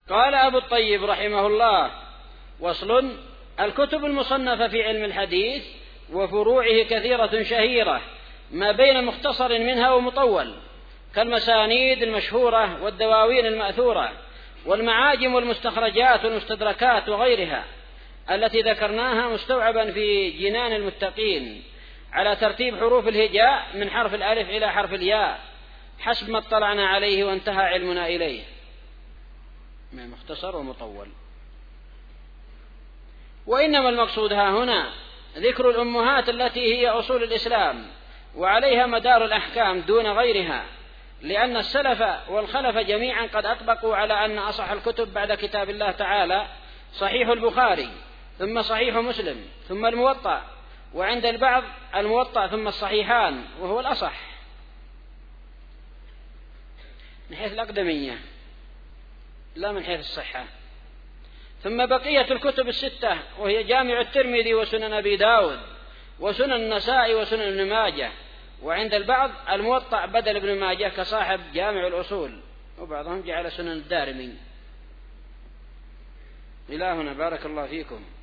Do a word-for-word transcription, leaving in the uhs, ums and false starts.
قال أبو الطيب رحمه الله: وصل: الكتب المصنفة في علم الحديث وفروعه كثيرة شهيرة، ما بين مختصر منها ومطول، كالمسانيد المشهورة والدواوين المأثورة والمعاجم والمستخرجات والمستدركات وغيرها التي ذكرناها، مستوعبا في جنان المتقين على ترتيب حروف الهجاء من حرف الألف إلى حرف الياء حسب ما اطلعنا عليه وانتهى علمنا إليه، من مختصر ومطول. وإنما المقصود ها هنا ذكر الأمهات التي هي أصول الإسلام وعليها مدار الأحكام دون غيرها، لأن السلف والخلف جميعا قد أطبقوا على أن أصح الكتب بعد كتاب الله تعالى صحيح البخاري، ثم صحيح مسلم، ثم الموطأ، وعند البعض الموطأ ثم الصحيحان، وهو الأصح من حيث الأقدمية لا من حيث الصحة. ثم بقية الكتب الستة، وهي جامع الترمذي وسنن أبي داود وسنن النسائي وسنن ابن ماجه، وعند البعض الموطأ بدل ابن ماجه كصاحب جامع الأصول، وبعضهم جعل سنن الدارمي. إلى هنا، بارك الله فيكم.